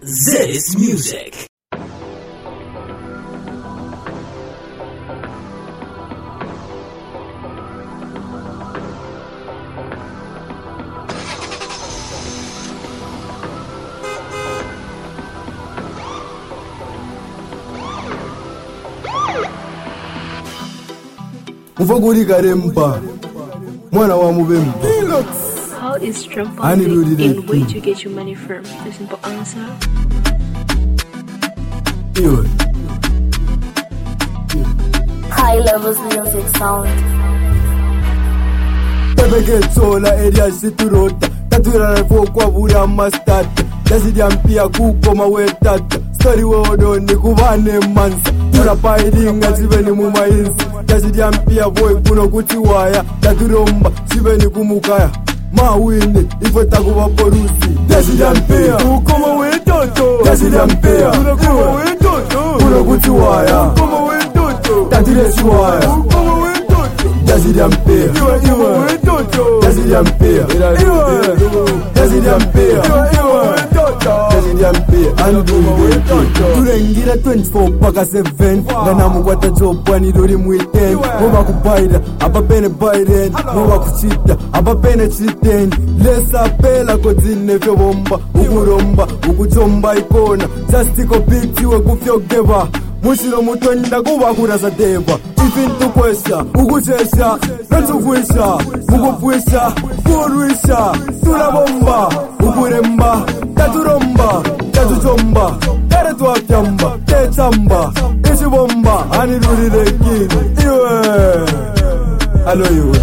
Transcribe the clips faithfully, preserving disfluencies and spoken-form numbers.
This music. Mufaguri Karemba, Mwana wa Mubemba. How is Trump funded and where do you get your money from? The simple answer. Yo. High levels music sound. Tebeketsola area siturota. Tatura refo kwa vura mastata. Yazidi ampia kukoma wetata. Story wodo ni kubane mansa. Tura pairinga ziveni mumainsi. Yazidi ampia boy kuno kutiwaya. Taturomba ziveni kumukaya. Mawini ifo takuwa porusi. Yazidi ampia kukoma wetata. Yazidi ampia kukoma wetata. Kuno kutiwaya. Kukoma wetata. Tatire shiwaya. Kukoma wetata. Yazidi ampia iwa iwa wetata. Yazidi ampia iwa Yazidi ampia iwa wetata. Yazidi ampia anduma wetata. Turengira twenty-four paka seven. Ngana mukwata jopa ni dori mwiten. Mwa kubaida apa pene baiden. Mwa kuchita apa pene chiten. Lesa pela kozine fyo bomba. Ukuromba ukuchomba ikona. Justiko biti we kufyogeva. Mushiro mutonda kuba kurasa deba. Ifintu kwesha ukuchesha Natsukwesha mukupwesha Kurwisha Tulabomba Ukuremba Taturomba Tatuchomba Kare tuafyamba Techamba Ishibomba Anirurire kini Iwe Alo iwe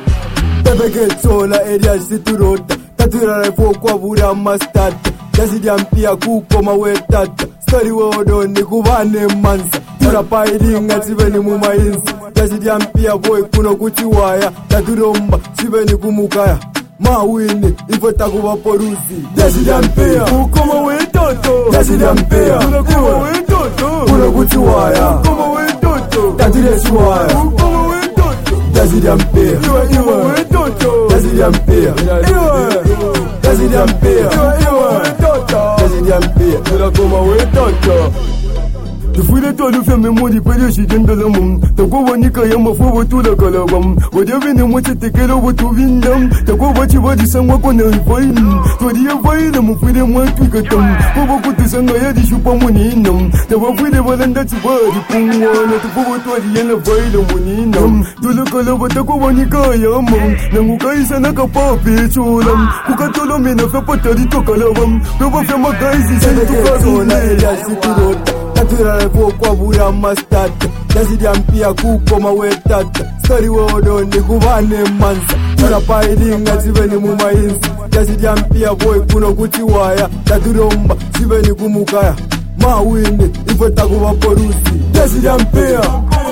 Tebeketsola area siturota Tatura refo kwa vura mastata Yazidi ampia kukoma wetata Story wodo ni kubane mansa Tura pairinga ziveni mumainsi Yazidi ampia boy kuno kutiwaya Taturomba ziveni kumukaya Mawini ifo takuwa porusi Yazidi ampia kukoma wetata Yazidi ampia kukoma wetata Kuno kutiwaya kukoma wetata Tatire shiwaya kukoma wetata Yazidi ampia iwa iwa wetata Yazidi ampia iwa Yazidi ampia iwa iwa wetata Yazidi ampia Kuno wetata Tufule tolu fe memori pere shi dengala mum Tako wanika yama fo watula kalawam Wadevine mwache tekelo watu vindam Tako wachi wadi sangwa kona ifain Twadi ya vaina mufile mwatu ikatam Kwa wakutu sanga yadi shupa muni inam Tawa file walanda chibari pungwana Tupo watu wadi yana vaila muni inam Tula kalawa tako wanika yamam Nanguka isa naka pape cholam Kukatolo mena fe patari to kalawam Tawa fe magaizi sentu kabine Tatura refo kwa vura mastata Yazidi ampia kukoma wetata Story wodo ni kubane mansa Tura pairinga ziveni mumainsi Yazidi ampia boy kuno kutiwaya Taturomba ziveni kumukaya Mawini ifo takuwa porusi Yazidi ampia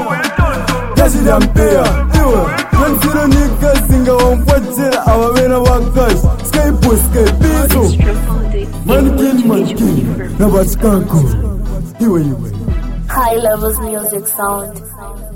Yazidi ampia iwa Yansiro nika singa wamfwajira Awawena wakash Skypo skypiso How is Trump funded Man and where kill do you man get your money kill from? Nabaskanko Iwe iwe High levels music sound.